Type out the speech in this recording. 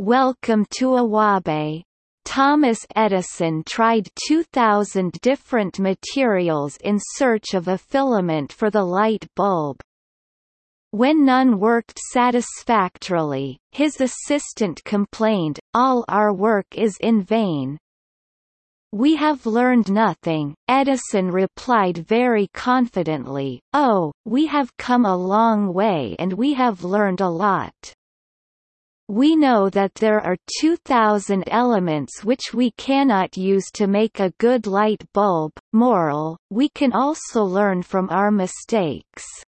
Welcome to Awabe. Thomas Edison tried 2,000 different materials in search of a filament for the light bulb. When none worked satisfactorily, his assistant complained, "All our work is in vain." "We have learned nothing," Edison replied very confidently. "Oh, we have come a long way and we have learned a lot. We know that there are 2,000 elements which we cannot use to make a good light bulb." Moral: we can also learn from our mistakes.